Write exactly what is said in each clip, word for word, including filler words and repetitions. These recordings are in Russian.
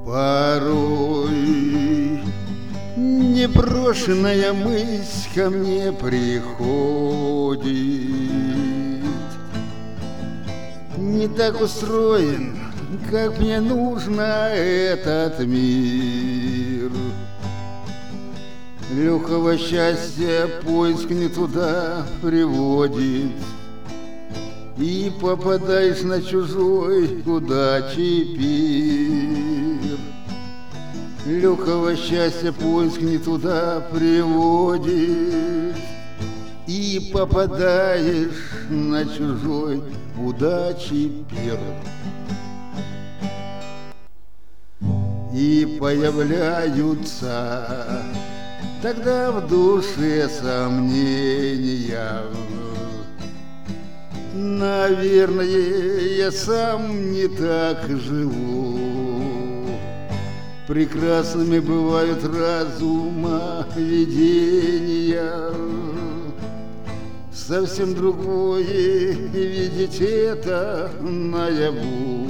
Порой непрошенная мысль ко мне приходит. Не так устроен, как мне нужно этот мир. Легкого счастья поиск не туда приводит, и попадаешь на чужой удачи пир. Легкого счастья поиск не туда приводит, и попадаешь на чужой удачи пир. И появляются тогда в душе сомнения. Наверное, я сам не так живу. Прекрасными бывают разума видения, совсем другое видеть это наяву.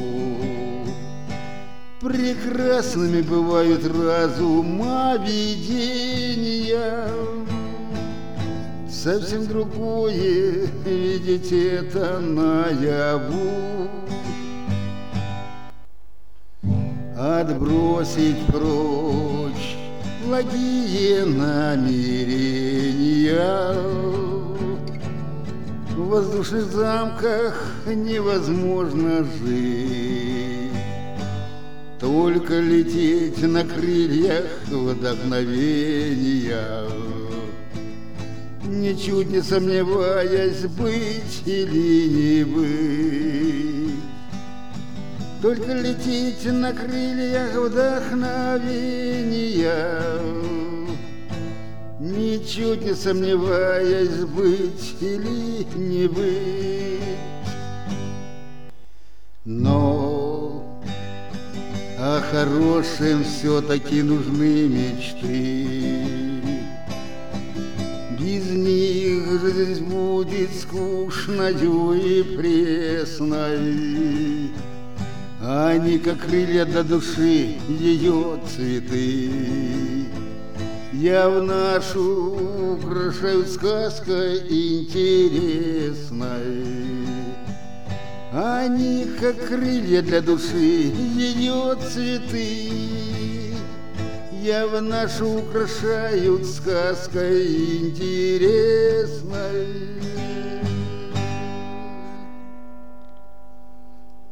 Прекрасными бывают разума видения, совсем другое видеть это наяву. Отбросить прочь благие намерения. В воздушных замках невозможно жить, только лететь на крыльях вдохновения, ничуть не сомневаясь, быть или не быть. Только лететь на крыльях вдохновения, ничуть не сомневаясь, быть или не быть. Но о хорошем все-таки нужны мечты. Без них жизнь будет скучною и пресной. Они, как крылья для души, ее цветы, явно нашу украшают сказкой интересной. Они, как крылья для души, ее цветы, явно нашу украшают сказкой интересной.